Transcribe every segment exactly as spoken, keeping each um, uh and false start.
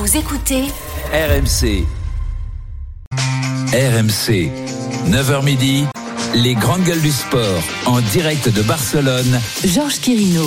Vous écoutez R M C. R M C, neuf heures midi, les grandes gueules du sport, en direct de Barcelone. Georges Quirino.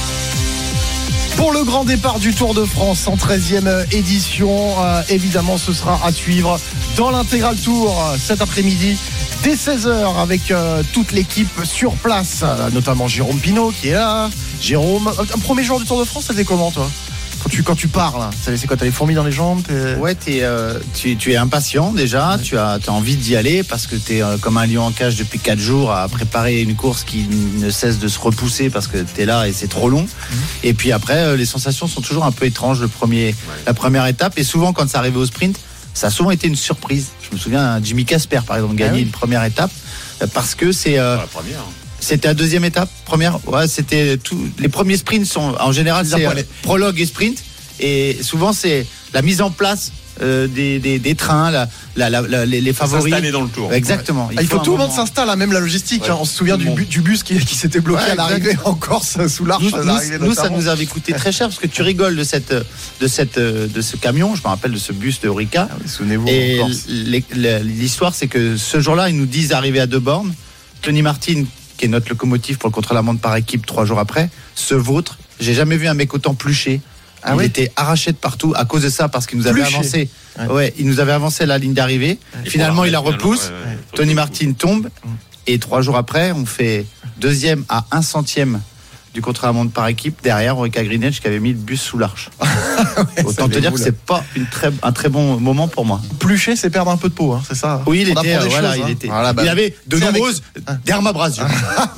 Pour le grand départ du Tour de France en treizième édition, euh, évidemment ce sera à suivre dans l'intégral Tour euh, cet après-midi dès seize heures avec euh, toute l'équipe sur place, euh, notamment Jérôme Pinault qui est là. Jérôme, un premier jour du Tour de France, ça fait comment toi ? Quand tu, quand tu pars là, c'est quoi, t'as les fourmis dans les jambes t'es... Ouais, t'es, euh, tu, tu es impatient déjà, ouais. tu as, as envie d'y aller parce que t'es euh, comme un lion en cage depuis quatre jours à préparer une course qui ne cesse de se repousser parce que t'es là et c'est trop long. Mmh. Et puis après, euh, les sensations sont toujours un peu étranges le premier, ouais. la première étape. Et souvent, quand c'est arrivé au sprint, ça a souvent été une surprise. Je me souviens, Jimmy Casper par exemple, gagner ah oui. une première étape parce que c'est... Euh, la première. C'était la deuxième étape, première. Ouais, c'était tout. Les premiers sprints sont en général c'est, c'est euh, prologue et sprint, et souvent c'est la mise en place euh, des, des des trains, la, la, la, la les, les favoris. S'installer dans le tour. Exactement. Ouais. Il, il faut, faut tout le monde s'installe, hein, même la logistique. Ouais. Hein, on se souvient du, bu, du bus qui, qui s'était bloqué ouais, à l'arrivée en Corse sous l'arche. Nous, nous, nous ça nous avait coûté très cher parce que tu rigoles de cette de cette de ce camion. Je me rappelle de ce bus de Orica. Ah, souvenez-vous. Et les, les, l'histoire, c'est que ce jour-là, ils nous disent arriver à deux bornes. Tony Martin, qui est notre locomotive pour le contre-la-montre par équipe trois jours après, se vautre. J'ai jamais vu un mec autant pluché. Ah il oui était arraché de partout à cause de ça, parce qu'il nous avait pluché. avancé. Ouais. ouais, il nous avait avancé à la ligne d'arrivée. Et finalement, il la repousse. Ouais, ouais. Tony Martin tombe. Et trois jours après, on fait deuxième à un centième du contre-la-montre par équipe. Derrière, Orica Greenedge qui avait mis le bus sous l'arche. ouais, autant te dire que c'est pas une très, un très bon moment pour moi. Plucher, c'est perdre un peu de peau, hein, c'est ça. Oui, il était, euh, voilà, choses, il hein. était. Voilà, bah, il avait de nombreuses avec... dermabrasures.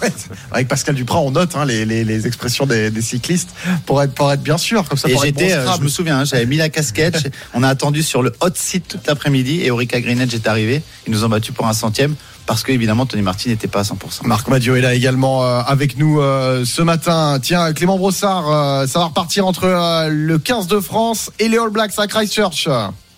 Avec Pascal Duprat, on note hein, les, les, les expressions des, des cyclistes pour être, pour être bien sûr. Comme ça, et pour j'étais, être bon euh, je me souviens, hein, j'avais mis la casquette. On a attendu sur le hot seat toute l'après-midi et Orica Greenedge est arrivé. Ils nous ont battus pour un centième. Parce que évidemment Tony Martin n'était pas à cent pour cent. Marc Madiot est là également euh, avec nous euh, ce matin. Tiens, Clément Brossard, euh, ça va repartir entre euh, le quinze de France et les All Blacks à Christchurch.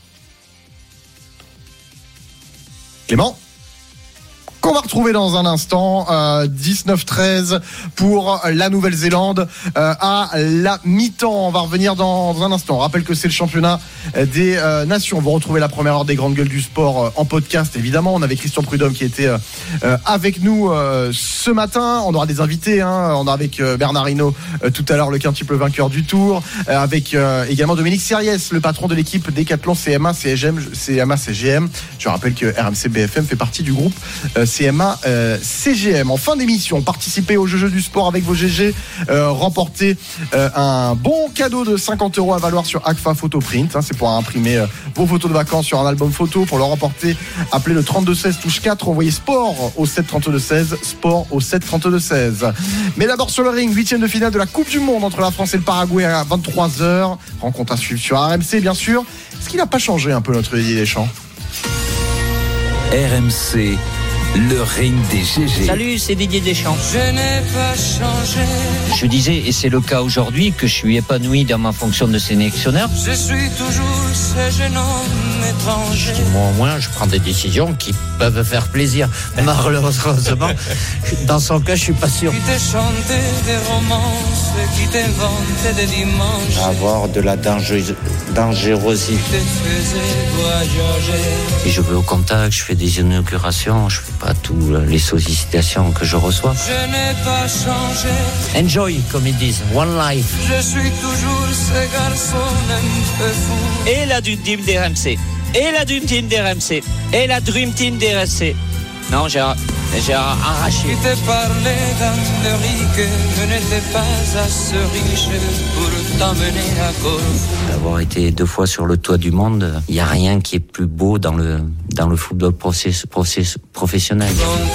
Clément, qu'on va retrouver dans un instant, euh, dix-neuf treize pour la Nouvelle-Zélande euh, à la mi-temps. On va revenir dans, dans un instant. On rappelle que c'est le championnat des euh, nations. Vous retrouvez la première heure des grandes gueules du sport euh, en podcast, évidemment. On avait Christian Prudhomme qui était euh, avec nous euh, ce matin. On aura des invités. Hein. On aura avec euh, Bernard Hinault euh, tout à l'heure, le quintuple vainqueur du Tour. Euh, avec euh, également Dominique Sériès, le patron de l'équipe Décathlon C M A C G M. C M A C G M. Je rappelle que R M C B F M fait partie du groupe euh, C M A euh, C G M. En fin d'émission, participez au jeu du sport avec vos G G, euh, remportez euh, un bon cadeau de cinquante euros à valoir sur Agfa Photoprint. Hein, c'est pour imprimer euh, vos photos de vacances sur un album photo. Pour le remporter, appelez le trente-deux seize touche quatre, envoyez sport au sept trente-deux seize, sport au sept trente-deux seize. Mais d'abord sur le ring, huitième de finale de la Coupe du Monde entre la France et le Paraguay à vingt-trois heures. Rencontre à suivre sur R M C, bien sûr. Est-ce qu'il n'a pas changé un peu notre Didier Deschamps ? R M C, le ring des G G. Salut, c'est Didier Deschamps. Je n'ai pas changé. Je disais, et c'est le cas aujourd'hui, que je suis épanoui dans ma fonction de sélectionneur. Je suis toujours ce jeune homme étranger. Moi, au moins, je prends des décisions qui peuvent faire plaisir. Malheureusement, dans son cas, je suis pas sûr. Qui te chantait des romances, qui t'inventait des dimanches. Avoir de la dangereuse, dangerosité. Qui te faisait voyager. Et je vais au contact, je fais des inaugurations, je fais pas toutes les sollicitations que je reçois. Je n'ai pas changé. Enjoy, comme ils disent, one life. Je suis toujours ce garçon un peu fou. Et la Dream Team des R M C. Et la Dream Team des R M C. Et la Dream Team des R M C. Non, j'ai, j'ai arraché. Qui te parlait d'Amérique, je n'étais pas assez riche pour t'emmener à Corfou. D'avoir été deux fois sur le toit du monde, il n'y a rien qui est plus beau dans le, dans le football process, process, professionnel.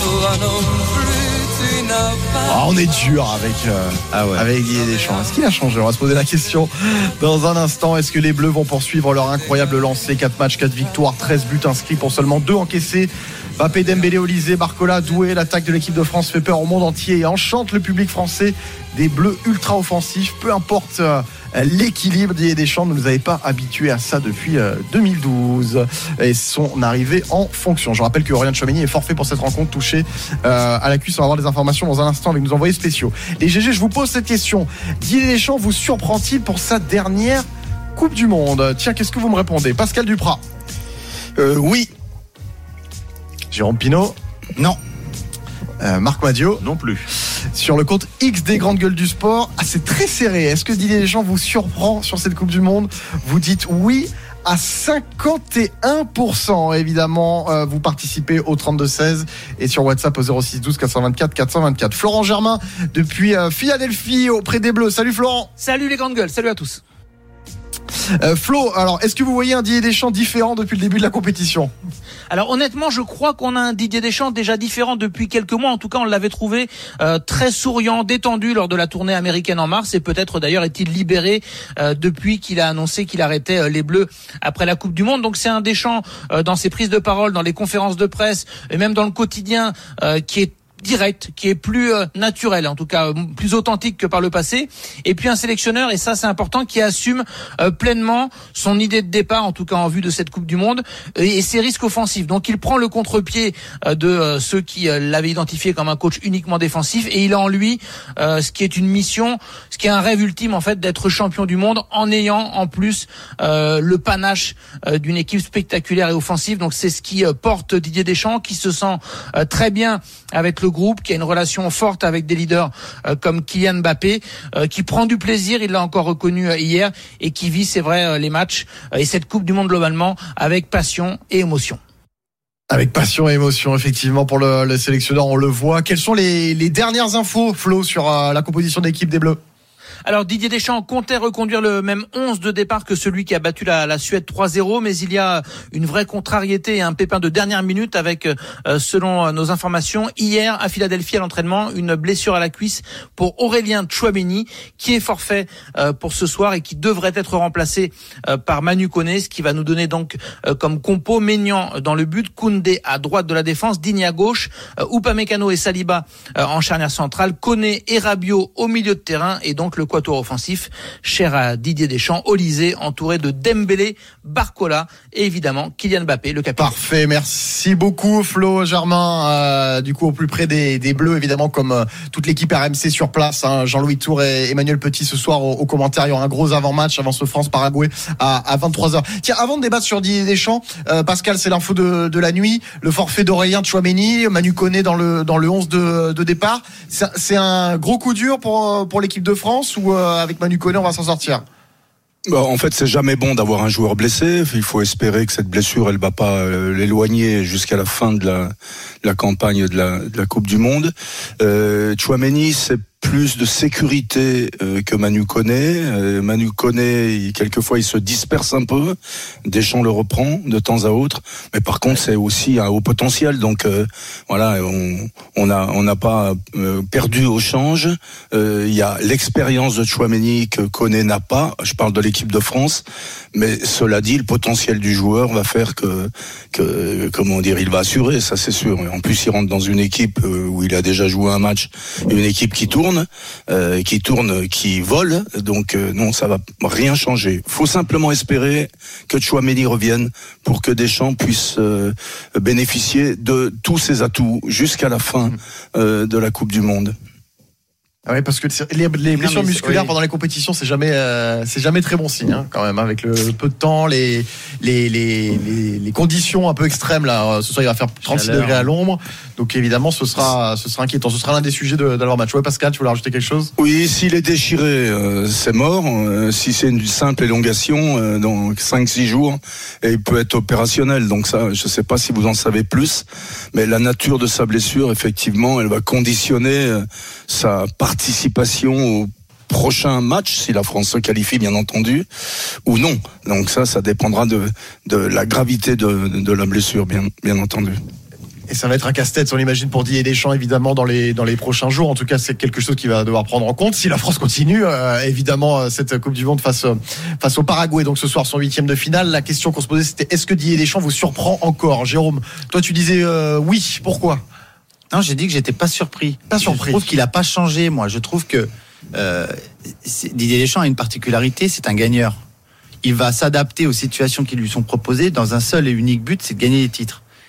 Ah, on est dur avec, euh, ah ouais. avec Didier Deschamps. Est-ce qu'il a changé ? On va se poser la question dans un instant. Est-ce que les Bleus vont poursuivre leur incroyable lancée ? quatre matchs, quatre victoires, treize buts inscrits pour seulement deux encaissés. Mbappé, Dembélé, Olysée, Barcola, Doué. L'attaque de l'équipe de France fait peur au monde entier et enchante le public français. Des Bleus ultra offensifs, peu importe euh, l'équilibre. Didier Deschamps ne nous avait pas habitués à ça depuis euh, deux mille douze et son arrivée en fonction. Je rappelle que Aurélien Tchouameni est forfait pour cette rencontre, touché euh, à la cuisse. On va avoir des informations dans un instant avec nos envoyés spéciaux. Et G G, je vous pose cette question. Didier Deschamps vous surprend-il pour sa dernière Coupe du Monde. Tiens, qu'est-ce que vous me répondez? Pascal Duprat. Euh, oui. Jérôme Pinault. Non. Euh, Marc Madiot. Non plus. Sur le compte X des grandes gueules du sport, ah, c'est très serré. Est-ce que Didier Deschamps vous surprend sur cette Coupe du Monde? Vous dites oui à cinquante et un pour cent. Évidemment, euh, vous participez au trente-deux seize et sur WhatsApp au zéro six douze quatre cent vingt-quatre quatre cent vingt-quatre. Florent Germain depuis euh, Philadelphie auprès des Bleus. Salut Florent. Salut les grandes gueules, salut à tous. Euh, Flo, alors est-ce que vous voyez un Didier Deschamps différent depuis le début de la compétition? Alors honnêtement, je crois qu'on a un Didier Deschamps déjà différent depuis quelques mois. En tout cas, on l'avait trouvé euh, très souriant, détendu lors de la tournée américaine en mars. Et peut-être d'ailleurs est-il libéré euh, depuis qu'il a annoncé qu'il arrêtait euh, les Bleus après la Coupe du Monde. Donc c'est un Deschamps euh, dans ses prises de parole, dans les conférences de presse et même dans le quotidien euh, qui est direct, qui est plus euh, naturel, en tout cas euh, plus authentique que par le passé, et puis un sélectionneur, et ça c'est important, qui assume euh, pleinement son idée de départ, en tout cas en vue de cette Coupe du Monde, et, et ses risques offensifs. Donc il prend le contre-pied euh, de euh, ceux qui euh, l'avaient identifié comme un coach uniquement défensif, et il a en lui euh, ce qui est une mission, ce qui est un rêve ultime en fait, d'être champion du monde en ayant en plus euh, le panache euh, d'une équipe spectaculaire et offensive. Donc c'est ce qui euh, porte Didier Deschamps, qui se sent euh, très bien avec le groupe, qui a une relation forte avec des leaders euh, comme Kylian Mbappé, euh, qui prend du plaisir, il l'a encore reconnu euh, hier, et qui vit, c'est vrai, euh, les matchs euh, et cette Coupe du Monde globalement avec passion et émotion. Avec passion et émotion, effectivement, pour le, le sélectionneur, on le voit. Quelles sont les, les dernières infos, Flo, sur euh, la composition d'équipe des Bleus? Alors Didier Deschamps comptait reconduire le même onze de départ que celui qui a battu la, la Suède trois zéro, mais il y a une vraie contrariété et un pépin de dernière minute avec, euh, selon nos informations, hier à Philadelphie à l'entraînement, une blessure à la cuisse pour Aurélien Tchouaméni, qui est forfait euh, pour ce soir et qui devrait être remplacé euh, par Manu Koné, ce qui va nous donner donc euh, comme compo Maignan dans le but, Koundé à droite de la défense, Digne à gauche, euh, Upamecano et Saliba euh, en charnière centrale, Koné et Rabiot au milieu de terrain, et donc le quatuor offensif cher à Didier Deschamps, Olysée entouré de Dembélé, Barcola et évidemment Kylian Mbappé, le capitaine. Parfait, merci beaucoup Flo Germain, euh, du coup au plus près des, des Bleus, évidemment, comme euh, toute l'équipe R M C sur place, hein, Jean-Louis Tour et Emmanuel Petit ce soir au, au commentaire. Il y aura un gros avant-match avant ce France-Paraguay à, à vingt-trois heures. Tiens, avant de débattre sur Didier Deschamps, euh, Pascal, c'est l'info de, de la nuit, le forfait d'Aurélien Tchouaméni, Manu Koné dans le, dans le onze de, de départ. C'est, c'est un gros coup dur pour, pour l'équipe de France, ou euh, avec Manu Koné on va s'en sortir? Bah, en fait, c'est jamais bon d'avoir un joueur blessé. Il faut espérer que cette blessure, elle va pas euh, l'éloigner jusqu'à la fin de la, de la campagne de la, de la Coupe du Monde. Euh, Tchouaméni, c'est plus de sécurité euh, que Manu Koné. Euh, Manu Koné, il, quelquefois, il se disperse un peu. Deschamps le reprend de temps à autre. Mais par contre, c'est aussi un haut potentiel. Donc, euh, voilà, on on a on n'a pas euh, perdu au change. Euh, il y a l'expérience de Tchouaméni que Koné n'a pas. Je parle de l'équipe de France. Mais cela dit, le potentiel du joueur va faire que, que comment dire, il va assurer, ça c'est sûr. En plus, il rentre dans une équipe où il a déjà joué un match, une équipe qui tourne, euh, qui tourne, qui vole. Donc euh, non, ça va rien changer. Faut simplement espérer que Tchouaméni revienne pour que Deschamps puisse euh, bénéficier de tous ses atouts jusqu'à la fin euh, de la Coupe du Monde. Ah oui, parce que les, les blessures non, musculaires oui. pendant les compétitions, c'est jamais, euh, c'est jamais très bon signe, hein, quand même, avec le, le peu de temps, les, les, les, les, les conditions un peu extrêmes, là. Ce soir, il va faire trente-six degrés à l'ombre. Donc, évidemment, ce sera, ce sera inquiétant. Ce sera l'un des sujets de, de leur match. Ouais, Pascal, tu voulais rajouter quelque chose? Oui, s'il est déchiré, euh, c'est mort. Euh, si c'est une simple élongation, euh, dans cinq six jours, et il peut être opérationnel. Donc ça, je sais pas si vous en savez plus, mais la nature de sa blessure, effectivement, elle va conditionner euh, sa participation au prochain match, si la France se qualifie bien entendu, ou non. Donc ça, ça dépendra de, de la gravité de, de la blessure, bien, bien entendu. Et ça va être un casse-tête, on l'imagine, pour Didier Deschamps, évidemment, dans les, dans les prochains jours. En tout cas, c'est quelque chose qu'il va devoir prendre en compte. Si la France continue, euh, évidemment, cette Coupe du Monde face, face au Paraguay. Donc ce soir, son huitième de finale. La question qu'on se posait, c'était est-ce que Didier Deschamps vous surprend encore? Jérôme, toi, tu disais euh, oui. Pourquoi? Non, j'ai dit que j'étais pas surpris. Pas surpris. Je trouve qu'il a pas changé, moi. Je trouve que euh, Didier Deschamps a une particularité, c'est un gagneur. Il va s'adapter aux situations qui lui sont proposées dans un seul et unique but, c'est de gagner les titres.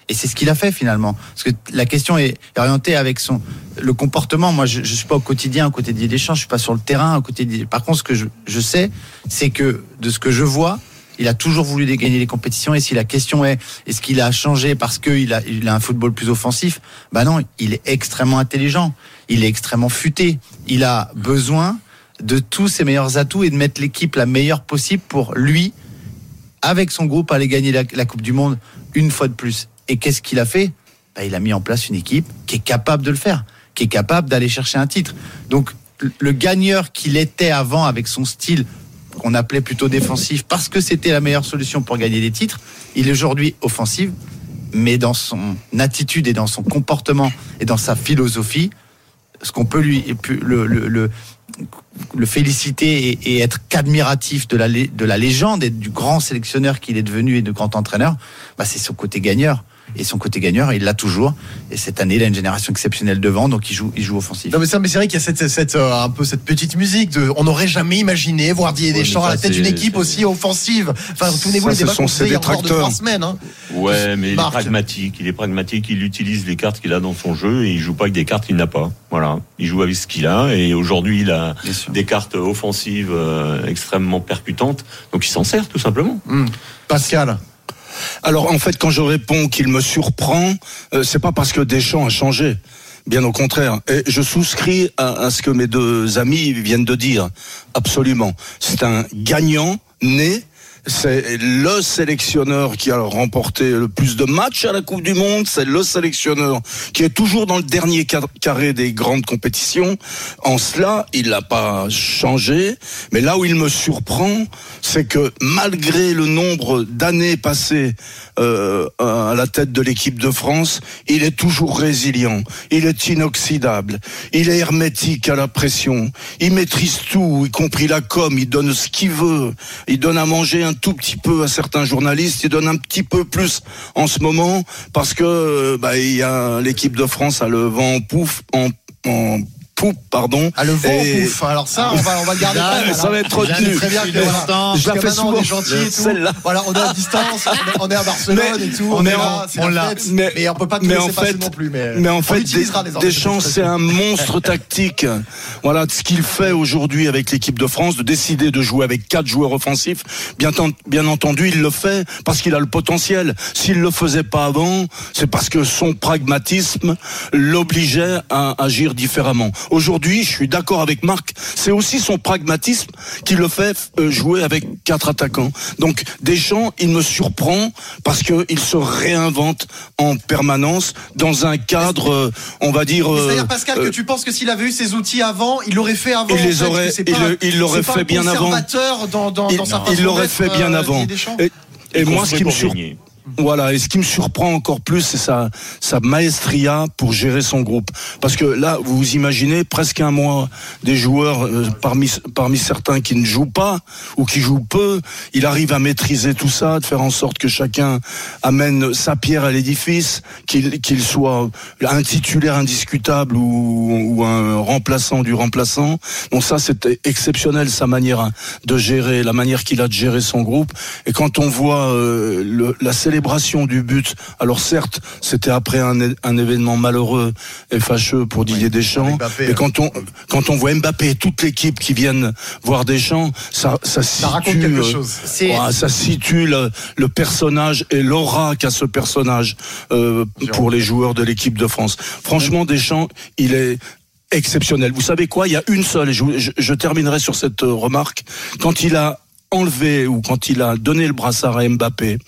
Et c'est ce qu'il a fait finalement. Parce que la question est orientée avec son le comportement. Moi, je, je suis pas au quotidien à côté de Didier Deschamps, je suis pas sur le terrain à côté de Didier. Par contre, ce que je, je sais, c'est que de ce que je vois, il a toujours voulu gagner les compétitions. Et si la question est, est-ce qu'il a changé parce qu'il a, il a un football plus offensif? Bah non, il est extrêmement intelligent. Il est extrêmement futé. Il a besoin de tous ses meilleurs atouts et de mettre l'équipe la meilleure possible pour lui, avec son groupe, aller gagner la, la Coupe du Monde une fois de plus. Et qu'est-ce qu'il a fait? Bah, il a mis en place une équipe qui est capable de le faire, qui est capable d'aller chercher un titre. Donc, le gagneur qu'il était avant avec son style qu'on appelait plutôt défensif parce que c'était la meilleure solution pour gagner des titres, il est aujourd'hui offensif, mais dans son attitude et dans son comportement et dans sa philosophie, ce qu'on peut lui le, le, le, le féliciter et, et être qu'admiratif de la, de la légende et du grand sélectionneur qu'il est devenu et de grand entraîneur, bah c'est son côté gagneur. Et son côté gagneur, il l'a toujours. Et cette année, il a une génération exceptionnelle devant, donc il joue, il joue offensif. Non mais c'est, mais c'est vrai qu'il y a cette, cette euh, un peu cette petite musique de, on n'aurait jamais imaginé voir Didier ouais, Deschamps à la tête d'une équipe c'est... aussi offensive. Enfin, souvenez-vous les débats qu'on faisait il y a encore deux trois semaines. Hein. Ouais, mais Marc. il est pragmatique. Il est pragmatique. Il utilise les cartes qu'il a dans son jeu et il joue pas avec des cartes qu'il n'a pas. Voilà. Il joue avec ce qu'il a et aujourd'hui, il a des cartes offensives euh, extrêmement percutantes. Donc, il s'en sert tout simplement. Mmh. Pascal. Alors en fait, quand je réponds qu'il me surprend, euh, c'est pas parce que Deschamps a changé. Bien au contraire. Et je souscris à, à ce que mes deux amis viennent de dire. Absolument. C'est un gagnant né. C'est le sélectionneur qui a remporté le plus de matchs à la Coupe du Monde. C'est le sélectionneur qui est toujours dans le dernier carré des grandes compétitions. En cela, il n'a pas changé. Mais là où il me surprend, c'est que malgré le nombre d'années passées euh, à la tête de l'équipe de France, il est toujours résilient. Il est inoxydable. Il est hermétique à la pression. Il maîtrise tout, y compris la com. Il donne ce qu'il veut. Il donne à manger un tout petit peu à certains journalistes, il donne un petit peu plus en ce moment parce que bah il y a l'équipe de France a le vent en pouf en, en poupe, pardon. Ah, le vent et... pouf. Alors ça, on va, on va le garder. Ah, ça va être retenu. Très bien que, voilà, je la fais souvent. On est gentil et tout. Celle-là. Voilà, on est à distance, on est à Barcelone mais, et tout. On, on est là, c'est on la fête. Mais, mais on peut pas tout laisser passer non plus. Mais, mais en fait, Deschamps, c'est un monstre tactique. Voilà, ce qu'il fait aujourd'hui avec l'équipe de France, de décider de jouer avec quatre joueurs offensifs. Bien, bien entendu, il le fait parce qu'il a le potentiel. S'il le faisait pas avant, c'est parce que son pragmatisme l'obligeait à agir différemment. Aujourd'hui, je suis d'accord avec Marc, c'est aussi son pragmatisme qui le fait jouer avec quatre attaquants. Donc Deschamps, il me surprend parce qu'il se réinvente en permanence dans un cadre, on va dire... Mais c'est-à-dire, Pascal, euh, que tu penses que s'il avait eu ces outils avant, il l'aurait fait avant? Il les aurait, il, pas, il l'aurait fait bien avant. Dans, dans, il, dans sa il l'aurait fait bien euh, avant. Et, et moi, ce qui me surprend... Voilà, et ce qui me surprend encore plus, c'est sa, sa maestria pour gérer son groupe. Parce que là, vous vous imaginez presque un mois des joueurs, euh, parmi, parmi certains qui ne jouent pas ou qui jouent peu, il arrive à maîtriser tout ça, de faire en sorte que chacun amène sa pierre à l'édifice, qu'il, qu'il soit un titulaire indiscutable ou, ou un remplaçant du remplaçant. Donc ça, c'était exceptionnel, sa manière de gérer, la manière qu'il a de gérer son groupe. Et quand on voit euh, le, la célébration du but. Alors certes, c'était après un, un événement malheureux et fâcheux pour Didier oui, Deschamps. Mais quand on quand on voit Mbappé et toute l'équipe qui viennent voir Deschamps, ça ça, ça raconte quelque chose. C'est... Ouais, ça situe le, le personnage et l'aura qu'a ce personnage euh, pour les joueurs de l'équipe de France. Franchement, Deschamps, il est exceptionnel. Vous savez quoi ? Il y a une seule, et je, je, je terminerai sur cette remarque. Quand il a enlevé ou quand il a donné le brassard à Mbappé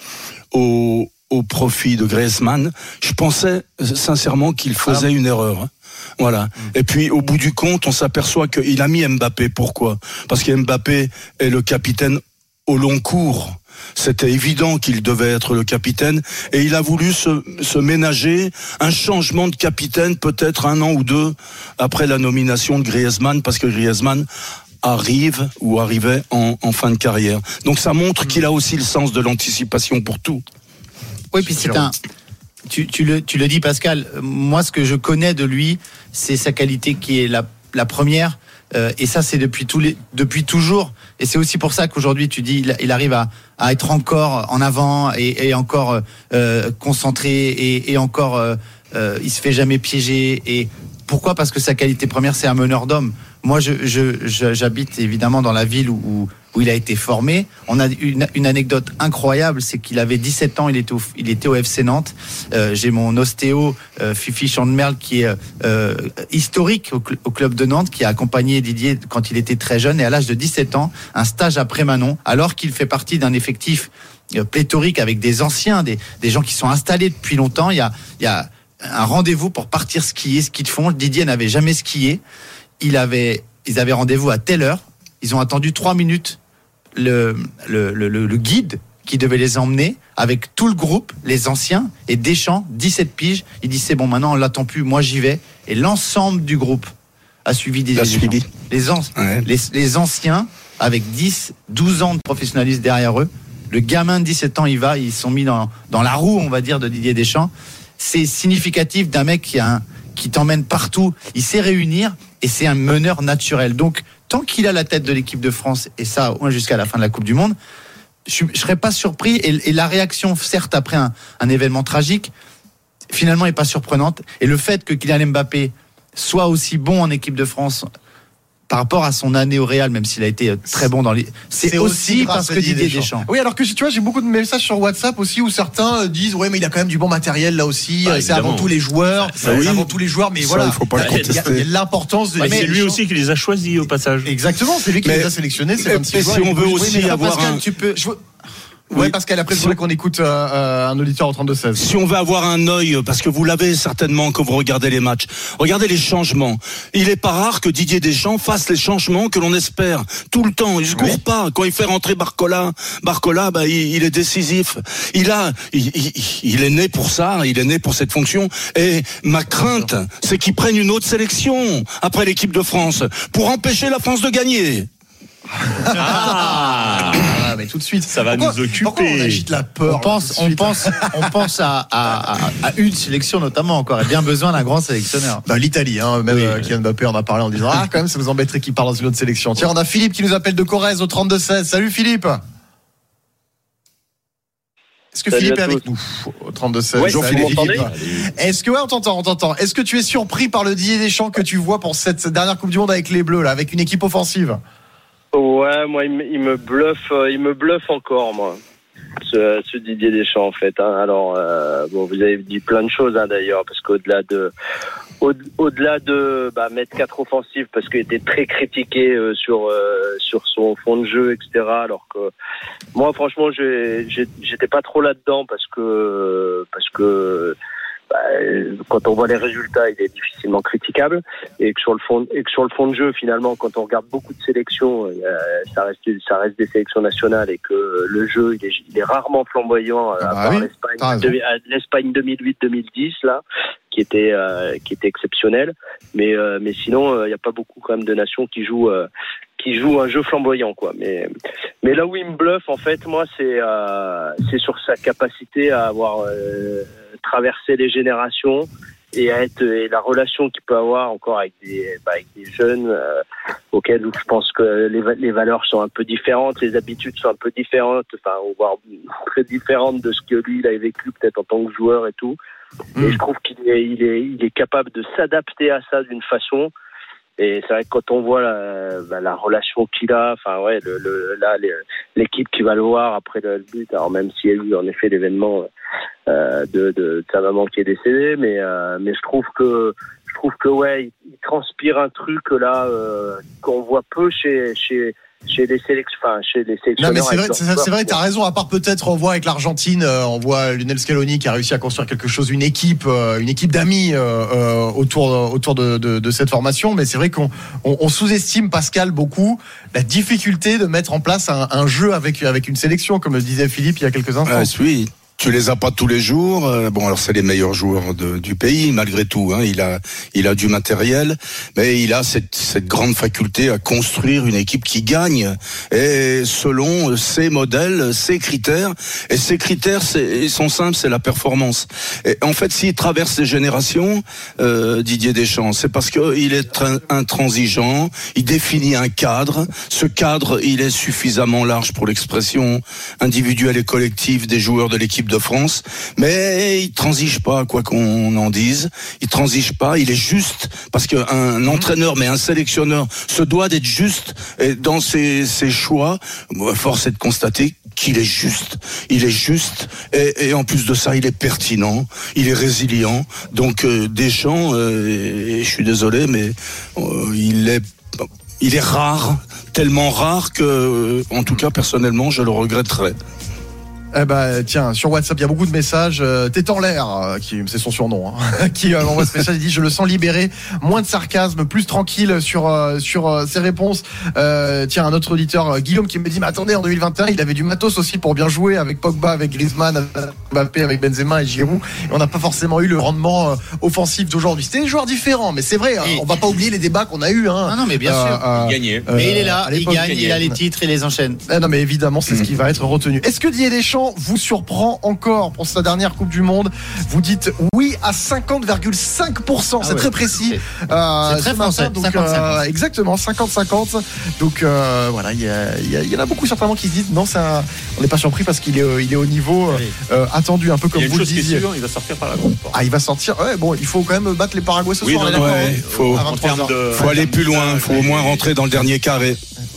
au, au profit de Griezmann, je pensais sincèrement qu'il faisait ah. une erreur. Voilà. Mmh. Et puis au bout du compte, on s'aperçoit qu'il a mis Mbappé. Pourquoi ? Parce que Mbappé est le capitaine au long cours. C'était évident qu'il devait être le capitaine et il a voulu se, se ménager un changement de capitaine peut-être un an ou deux après la nomination de Griezmann, parce que Griezmann arrive ou arrivait en, en fin de carrière. Donc ça montre qu'il a aussi le sens de l'anticipation pour tout. Oui, puis c'est un... Tu, tu, le, tu le dis, Pascal, moi ce que je connais de lui, c'est sa qualité qui est la, la première, euh, et ça c'est depuis, tous les, depuis toujours, Et c'est aussi pour ça qu'aujourd'hui, tu dis, il, il arrive à, à être encore en avant et, et encore euh, concentré et, et encore, euh, euh, il se fait jamais piéger. Et pourquoi ? Parce que sa qualité première, c'est un meneur d'hommes. Moi, je, je, je, j'habite évidemment dans la ville où, où il a été formé. On a une, une anecdote incroyable, c'est qu'il avait dix-sept ans, il était au, il était au F C Nantes. Euh, j'ai mon ostéo, euh, Fifi Chandemerle, qui est euh, historique au, au club de Nantes, qui a accompagné Didier quand il était très jeune. Et à l'âge de dix-sept ans, un stage après Manon, alors qu'il fait partie d'un effectif euh, pléthorique avec des anciens, des, des gens qui sont installés depuis longtemps. Il y a, il y a un rendez-vous pour partir skier, ski de fond. Didier n'avait jamais skié. Il avait, ils avaient rendez-vous à telle heure. Ils ont attendu trois minutes. Le, le, le, le guide qui devait les emmener avec tout le groupe, les anciens, et Deschamps, dix-sept piges. Il dit c'est bon, maintenant on l'attend plus, moi j'y vais. Et l'ensemble du groupe a suivi des suivi. Les, an- ouais. les, les anciens, avec dix, douze ans de professionnalisme derrière eux. Le gamin de dix-sept ans, il va, ils sont mis dans, dans la roue, on va dire, de Didier Deschamps. C'est significatif d'un mec qui, a un, qui t'emmène partout. Il sait réunir. Et c'est un meneur naturel. Donc, tant qu'il a la tête de l'équipe de France, et ça, au moins jusqu'à la fin de la Coupe du Monde, je ne serais pas surpris. Et, et la réaction, certes, après un, un événement tragique, finalement, n'est pas surprenante. Et le fait que Kylian Mbappé soit aussi bon en équipe de France par rapport à son année au Real, même s'il a été très bon dans les... C'est, c'est aussi, aussi parce que Didier Deschamps. Deschamps. Oui, alors que tu vois, j'ai beaucoup de messages sur WhatsApp aussi où certains disent ouais, mais il a quand même du bon matériel là aussi. Bah, c'est avant tous les joueurs. Ça, c'est oui. avant tous les joueurs, mais ça, voilà. Il faut pas le contester. Il y a l'importance de. Bah, c'est lui aussi qui les a choisis au passage. Exactement, c'est lui qui mais, les a sélectionnés. C'est mais si on veut aussi oui, avoir Pascal, un. Tu peux. Oui, ouais, Pascal, après, je voudrais qu'on écoute euh, un auditeur au trente-deux seize. Si on veut avoir un œil, parce que vous l'avez certainement quand vous regardez les matchs, regardez les changements. Il est pas rare que Didier Deschamps fasse les changements que l'on espère tout le temps. Il se court oui. pas. Quand il fait rentrer Barcola, Barcola, bah, il, il est décisif. Il a, il, il, il est né pour ça. Il est né pour cette fonction. Et ma crainte, c'est qu'il prenne une autre sélection après l'équipe de France pour empêcher la France de gagner. Ah, ah mais tout de suite ça va pourquoi, nous occuper. Pourquoi on agite la peur on pense on pense on pense à, à, à, à une sélection notamment encore et bien besoin d'un grand sélectionneur. Bah, l'Italie hein, même oui, euh, Kylian Mbappé en a parlé en disant ah quand même ça vous embêterait qu'il parle dans une autre sélection. Tiens, on a Philippe qui nous appelle de Corrèze au trente-deux seize. Salut Philippe. Est-ce que Salut Philippe est avec nous au trente-deux seize? Ouais, salut, vous m'entendez? Est-ce que ouais, on t'entend, on t'entend. Est-ce que tu es surpris par le Didier Deschamps que tu vois pour cette dernière Coupe du Monde avec les Bleus là, avec une équipe offensive? Ouais, moi il me, il me bluffe, il me bluffe encore moi. Ce, ce Didier Deschamps en fait. Hein. Alors euh, bon, vous avez dit plein de choses hein, d'ailleurs, parce qu'au-delà de, au, au-delà de bah, mettre quatre offensives, parce qu'il était très critiqué euh, sur euh, sur son fond de jeu, et cetera. Alors que moi franchement, j'ai, j'ai, j'étais pas trop là-dedans parce que parce que bah, quand on voit les résultats, il est difficilement critiquable, et que sur le fond, et que sur le fond de jeu, finalement, quand on regarde beaucoup de sélections, euh, ça reste, ça reste des sélections nationales, et que le jeu, il est, il est rarement flamboyant, à part oui, l'Espagne, de, l'Espagne deux mille huit deux mille dix là, qui était, euh, qui était exceptionnel, mais, euh, mais sinon, il euh, n'y a pas beaucoup quand même de nations qui jouent. Euh, qui joue un jeu flamboyant quoi, mais mais là où il me bluffe en fait moi c'est euh, c'est sur sa capacité à avoir euh, traversé les générations et à être et la relation qu'il peut avoir encore avec des bah, avec des jeunes euh, auxquels je pense que les les valeurs sont un peu différentes, les habitudes sont un peu différentes, enfin voire très différentes de ce que lui il a vécu peut-être en tant que joueur et tout. Mmh. Et je trouve qu'il est il est il est capable de s'adapter à ça d'une façon. Et c'est vrai que quand on voit la, bah, la relation qu'il a, enfin ouais, le, le, là les, l'équipe qui va le voir après le but, alors même s'il y a eu en effet l'événement euh, de, de, de sa maman qui est décédée, mais euh, mais je trouve que je trouve que ouais, il, il transpire un truc là euh, qu'on voit peu chez chez chez les sélections, enfin chez les sélectionneurs. Non mais c'est vrai, c'est, c'est vrai, t'as raison. À part peut-être, on voit avec l'Argentine, euh, on voit Lionel Scaloni qui a réussi à construire quelque chose, une équipe, euh, une équipe d'amis euh, euh, autour autour de, de, de cette formation. Mais c'est vrai qu'on on, on sous-estime Pascal beaucoup la difficulté de mettre en place un, un jeu avec avec une sélection, comme le disait Philippe il y a quelques instants. Ah, oui. tu les as pas tous les jours. Euh, bon, alors c'est les meilleurs joueurs de, du pays, malgré tout. Hein, il a, il a du matériel, mais il a cette, cette grande faculté à construire une équipe qui gagne, et selon ses modèles, ses critères. Et ces critères, c'est, ils sont simples, c'est la performance. Et en fait, s'il traverse les générations, euh, Didier Deschamps, c'est parce que il est tra- intransigeant. Il définit un cadre. Ce cadre, il est suffisamment large pour l'expression individuelle et collective des joueurs de l'équipe de France, mais il transige pas, quoi qu'on en dise. Il transige pas. Il est juste, parce qu'un entraîneur, mais un sélectionneur, se doit d'être juste et dans ses, ses choix. Force est de constater qu'il est juste. Il est juste et, et en plus de ça, il est pertinent. Il est résilient. Donc euh, Deschamps, euh, et, et je suis désolé, mais euh, il est il est rare, tellement rare que, euh, en tout cas personnellement, je le regretterais. Eh ben tiens, sur WhatsApp il y a beaucoup de messages. euh, T'es en l'air, euh, qui c'est son surnom, hein, qui euh, envoie ce message. Il dit je le sens libéré, moins de sarcasme, plus tranquille sur euh, sur euh, ses réponses. Euh, tiens, un autre auditeur, euh, Guillaume, qui me dit mais attendez, en deux mille vingt et un il avait du matos aussi pour bien jouer, avec Pogba, avec Griezmann, avec Mbappé, avec Benzema et Giroud. Et on n'a pas forcément eu le rendement euh, offensif d'aujourd'hui. C'était des joueurs différents, mais c'est vrai. Hein, on va pas oublier les débats qu'on a eu. Hein, non, non, mais bien euh, sûr. Euh, il gagnait. Euh, mais il est là, il gagne, gagnait. il a les titres, il les enchaîne. Eh non, mais évidemment, c'est mmh. ce qui va être retenu. Est-ce que Didier Deschamps vous surprend encore pour sa dernière Coupe du Monde? Vous dites oui à cinquante virgule cinq pour cent, ah c'est ouais. très précis. C'est, euh, c'est très français. Matin, donc, euh, exactement, cinquante cinquante. Donc euh, voilà, il y, y, y en a beaucoup certainement qui se disent non, ça, on n'est pas surpris parce qu'il est, il est au niveau oui. euh, attendu, un peu comme vous le disiez. Sûr, il va sortir par la grande porte. Ah, il va sortir. Ouais, bon, il faut quand même battre les Paraguay ce oui, soir. Non, non, ouais, il faut, de, faut aller plus loin. Il faut au moins rentrer dans le dernier carré.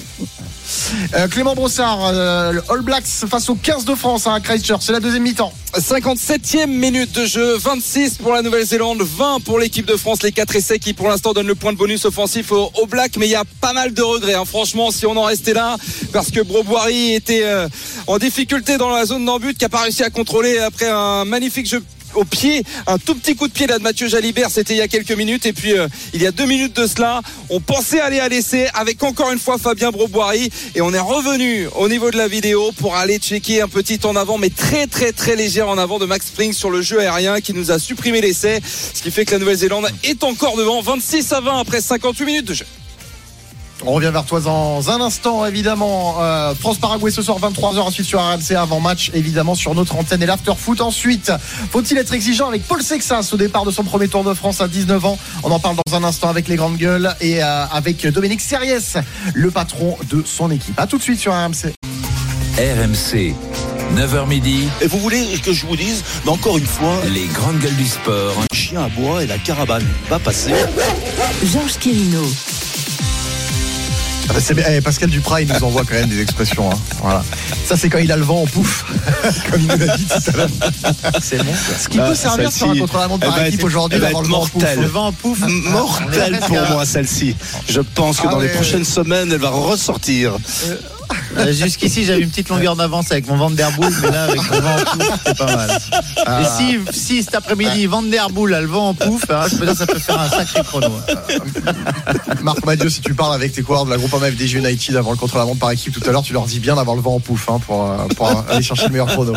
Euh, Clément Brossard, euh, All Blacks face aux quinze de France à Christchurch, c'est la deuxième mi-temps. cinquante-septième minute de jeu, vingt-six pour la Nouvelle-Zélande, vingt pour l'équipe de France, les quatre essais qui pour l'instant donnent le point de bonus offensif aux, aux Blacks, mais il y a pas mal de regrets, hein, franchement, si on en restait là, parce que Broboiry était euh, en difficulté dans la zone d'en-but, qui n'a pas réussi à contrôler après un magnifique jeu au pied, un tout petit coup de pied là de Mathieu Jalibert, c'était il y a quelques minutes, et puis euh, il y a deux minutes de cela on pensait aller à l'essai avec encore une fois Fabien Broboiry, et on est revenu au niveau de la vidéo pour aller checker un petit en avant, mais très très très léger en avant de Max Springs sur le jeu aérien qui nous a supprimé l'essai, ce qui fait que la Nouvelle-Zélande est encore devant vingt-six à vingt après cinquante-huit minutes de jeu. On revient vers toi dans un instant, évidemment. Euh, France-Paraguay ce soir, vingt-trois heures, ensuite sur R M C, avant match, évidemment, sur notre antenne et l'after-foot. Ensuite, faut-il être exigeant avec Paul Sexas au départ de son premier Tour de France à dix-neuf ans? On en parle dans un instant avec les grandes gueules et euh, avec Dominique Serriès, le patron de son équipe. A tout de suite sur R M C. R M C, neuf heures midi. Et vous voulez que je vous dise, mais encore une fois, les grandes gueules du sport. Un chien à bois et la caravane va passer. Georges Quirino. Ah bah c'est bien. Eh, Pascal Duprat, il nous envoie quand même des expressions. Hein. Voilà. Ça, c'est quand il a le vent en pouf, comme il nous l'a dit tout à l'heure. C'est bon. Ce qui bah, peut servir sur un contre-la-montre par équipe aujourd'hui, d'avoir le vent en pouf. Le vent en pouf, mortel pour moi, celle-ci. Je pense que ah dans ouais, les prochaines ouais. semaines, elle va ressortir. Euh... Euh, jusqu'ici j'avais une petite longueur d'avance avec mon Van Der Boel, mais là avec le vent en pouf c'est pas mal. Ah. Et si, si cet après-midi Van Der Boel a le vent en pouf, hein, je peux dire ça peut faire un sacré chrono. Marc Madieu, si tu parles avec tes coureurs de la Groupama F D J United avant le contre-la-montre par équipe tout à l'heure, tu leur dis bien d'avoir le vent en pouf hein, pour, pour aller chercher le meilleur chrono.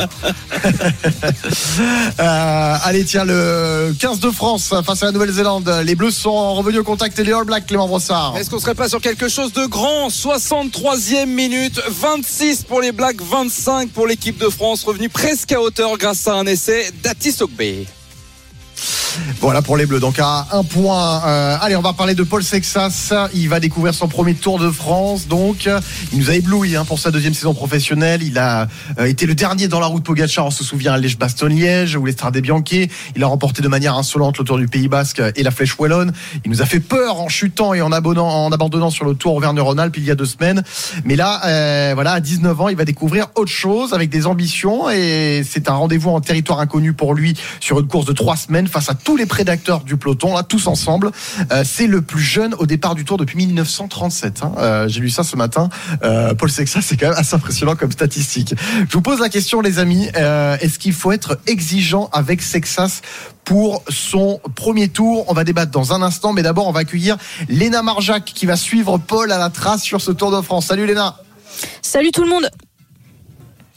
euh, allez tiens, le quinze de France face à la Nouvelle-Zélande, les Bleus sont revenus au contact et les All Blacks, Clément Brossard. Est-ce qu'on serait pas sur quelque chose de grand? soixante-troisième minute, vingt-six pour les Blacks, vingt-cinq pour l'équipe de France, revenu presque à hauteur grâce à un essai d'Atis Ogbe. Voilà pour les Bleus, donc à un point. Euh, allez, on va parler de Paul Sexas. Il va découvrir son premier Tour de France. Donc, il nous a ébloui hein, pour sa deuxième saison professionnelle. Il a euh, été le dernier dans la route Pogacar. On se souvient à Liège-Bastogne-Liège ou l'Estrade Bianchi. Il a remporté de manière insolente le Tour du Pays Basque et la Flèche Wallonne. Il nous a fait peur en chutant et en abandonnant, en abandonnant sur le Tour Auvergne-Rhône-Alpes il y a deux semaines. Mais là, euh, voilà, à dix-neuf ans, il va découvrir autre chose avec des ambitions et c'est un rendez-vous en territoire inconnu pour lui sur une course de trois semaines face à tous les prédateurs du peloton, là, tous ensemble. Euh, c'est le plus jeune au départ du Tour depuis mille neuf cent trente-sept. Hein. Euh, j'ai lu ça ce matin. Euh, Paul Sexas, c'est quand même assez impressionnant comme statistique. Je vous pose la question, les amis. Euh, est-ce qu'il faut être exigeant avec Sexas pour son premier tour? On va débattre dans un instant, mais d'abord, on va accueillir Léna Marjac qui va suivre Paul à la trace sur ce Tour de France. Salut Léna. Salut tout le monde.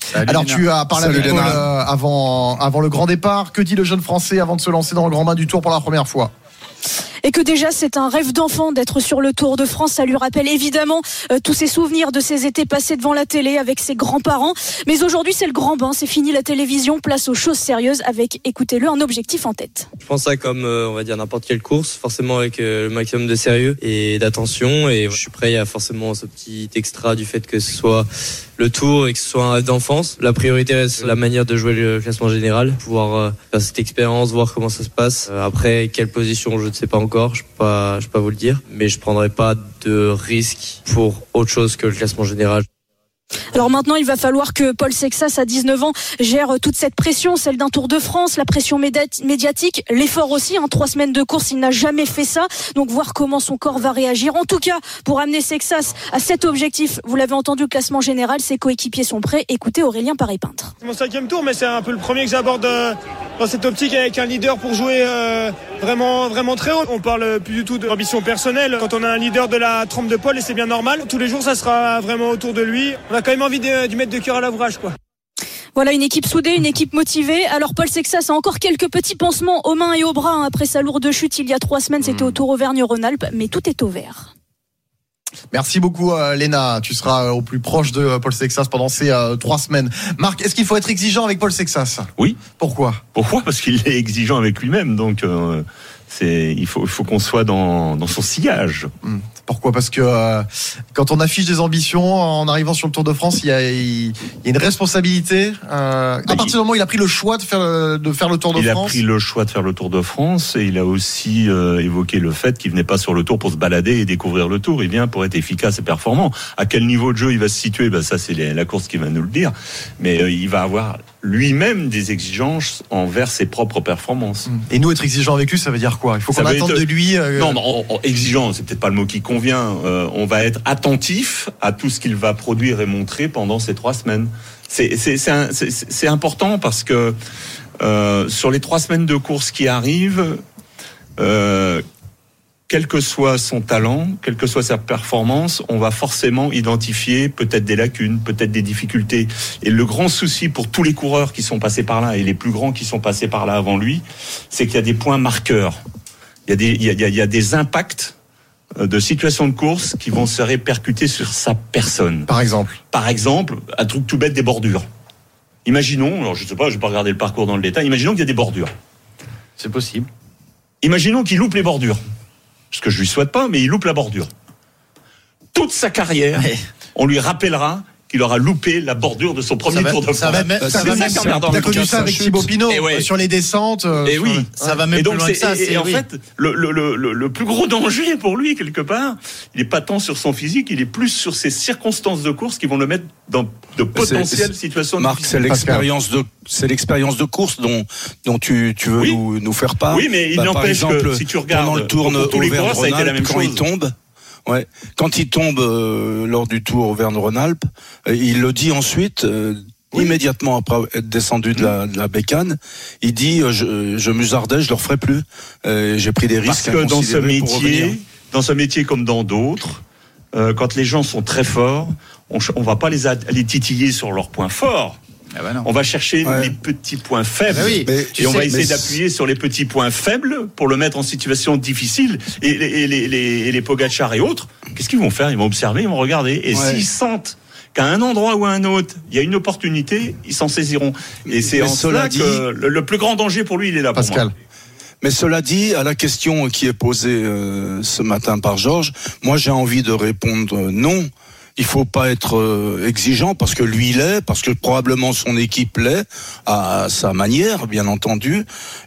Salut, Alors Léna. Tu as parlé Salut, avec Paul euh, avant, avant le grand départ. Que dit le jeune Français avant de se lancer dans le grand bain du Tour pour la première fois ? Et que déjà c'est un rêve d'enfant d'être sur le Tour de France. Ça lui rappelle évidemment euh, tous ses souvenirs de ses étés passés devant la télé avec ses grands-parents. Mais aujourd'hui c'est le grand bain, c'est fini la télévision, place aux choses sérieuses avec, écoutez-le, un objectif en tête. Je pense ça comme euh, on va dire n'importe quelle course, forcément avec euh, le maximum de sérieux et d'attention. Et je suis prêt, il y a forcément ce petit extra du fait que ce soit le Tour et que ce soit un rêve d'enfance. La priorité reste la manière de jouer le classement général, pouvoir euh, faire cette expérience, voir comment ça se passe. Euh, après, quelle position, je ne sais pas encore, je ne peux pas, je peux pas vous le dire, mais je ne prendrai pas de risque pour autre chose que le classement général. Alors maintenant, il va falloir que Paul Sexas, à dix-neuf ans, gère toute cette pression, celle d'un Tour de France, la pression médiatique, l'effort aussi, hein, trois semaines de course, il n'a jamais fait ça, donc voir comment son corps va réagir. En tout cas, pour amener Sexas à cet objectif, vous l'avez entendu, le classement général, ses coéquipiers sont prêts. Écoutez Aurélien Paré-Peintre. C'est mon cinquième tour, mais c'est un peu le premier que j'aborde euh, dans cette optique avec un leader pour jouer euh, vraiment, vraiment très haut. On parle plus du tout d'ambition personnelle quand on a un leader de la trempe de Paul, et c'est bien normal. Tous les jours, ça sera vraiment autour de lui. On a quand même envie de, de mettre de cœur à l'ouvrage, quoi. Voilà, une équipe soudée, une équipe motivée. Alors Paul Sexas a encore quelques petits pansements aux mains et aux bras hein, après sa lourde chute il y a trois semaines. C'était au Tour Auvergne-Rhône-Alpes, mais tout est au vert. Merci beaucoup euh, Léna, tu seras euh, au plus proche de euh, Paul Sexas pendant ces euh, trois semaines. Marc, est-ce qu'il faut être exigeant avec Paul Sexas ? Oui. Pourquoi ? Pourquoi ? Parce qu'il est exigeant avec lui-même, donc euh, c'est, il faut, il faut qu'on soit dans, dans son sillage. Mmh. Pourquoi ? Parce que euh, quand on affiche des ambitions en arrivant sur le Tour de France, il y a, il y a une responsabilité. Euh, à partir du moment où il a pris le choix de faire, le, de faire le Tour de il France. Il a pris le choix de faire le Tour de France et il a aussi euh, évoqué le fait qu'il venait pas sur le Tour pour se balader et découvrir le Tour. Il vient pour être efficace et performant. À quel niveau de jeu il va se situer ? Ben ça c'est les, la course qui va nous le dire. Mais euh, il va avoir lui-même des exigences envers ses propres performances. Et nous, être exigeant avec lui, ça veut dire quoi ? Il faut qu'on attende être... de lui. Euh... Non, non, exigeant, c'est peut-être pas le mot qui convient. Euh, on va être attentif à tout ce qu'il va produire et montrer pendant ces trois semaines. C'est, c'est, c'est, un, c'est, c'est important parce que euh, sur les trois semaines de course qui arrivent, euh, quel que soit son talent, quelle que soit sa performance, on va forcément identifier peut-être des lacunes, peut-être des difficultés. Et le grand souci pour tous les coureurs qui sont passés par là, et les plus grands qui sont passés par là avant lui, c'est qu'il y a des points marqueurs. Il y a des, il y a, il y a des impacts de situations de course qui vont se répercuter sur sa personne. Par exemple Par exemple, un truc tout bête, des bordures. Imaginons, alors je sais pas, je vais pas regarder le parcours dans le détail, imaginons qu'il y a des bordures. C'est possible. Imaginons qu'il loupe les bordures. Ce que je lui souhaite pas, mais il loupe la bordure. Toute sa carrière, ouais. On lui rappellera qu'il aura loupé la bordure de son premier va, Tour de France. Ça va même, ça va même, on a connu ça avec Thibaut Pinot, ouais. Sur les descentes. Euh, et oui, ça va même et donc plus loin que ça. Et, et en oui. fait, le, le, le, le plus gros danger pour lui, quelque part, il n'est pas tant sur son physique, il est plus sur ces circonstances de course qui vont le mettre dans de potentielles c'est, c'est, situations. Marc, c'est l'expérience de, c'est l'expérience de course dont, dont tu, tu veux oui. nous, nous faire part. Oui, mais il bah, n'empêche exemple, que si tu regardes, pendant le Tour tous les coureurs, ça a été la même quand chose. Il tombe. Ouais. Quand il tombe euh, lors du Tour Auvergne-Rhône-Alpes, euh, il le dit ensuite, euh, oui. immédiatement après être descendu de la, de la bécane, il dit euh, je, je musardais, je le referai plus. Euh, j'ai pris des risques. Parce que dans ce métier, dans ce métier comme dans d'autres, euh, quand les gens sont très forts, on, on va pas les, les titiller sur leurs points forts. Ah bah non. On va chercher ouais. les petits points faibles, ah bah oui, et on sais, va essayer d'appuyer sur les petits points faibles pour le mettre en situation difficile. Et les, et les, les, et les Pogacar et autres, qu'est-ce qu'ils vont faire ? Ils vont observer, ils vont regarder. Et ouais. s'ils sentent qu'à un endroit ou à un autre, il y a une opportunité, ils s'en saisiront. Et c'est Mais en cela dit, que le, le plus grand danger pour lui, il est là. Pascal. Pour moi. Mais cela dit, à la question qui est posée euh, ce matin par Georges, moi j'ai envie de répondre euh, non. Il faut pas être euh, exigeant parce que lui l'est, parce que probablement son équipe l'est à, à sa manière, bien entendu.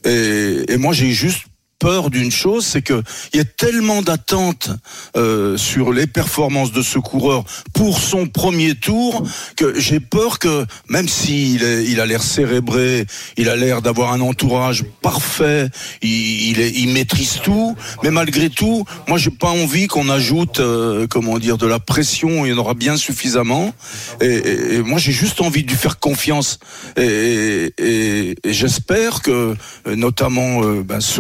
Et, et moi, j'ai juste peur d'une chose, c'est que il y a tellement d'attentes euh, sur les performances de ce coureur pour son premier tour que j'ai peur que même s'il est, il a l'air cérébré, il a l'air d'avoir un entourage parfait, il, il, est, il maîtrise tout, mais malgré tout, moi j'ai pas envie qu'on ajoute euh, comment dire de la pression. Il y en aura bien suffisamment. Et, et, et moi j'ai juste envie de lui faire confiance. Et, et, et, et j'espère que notamment euh, ben, ceux qui sont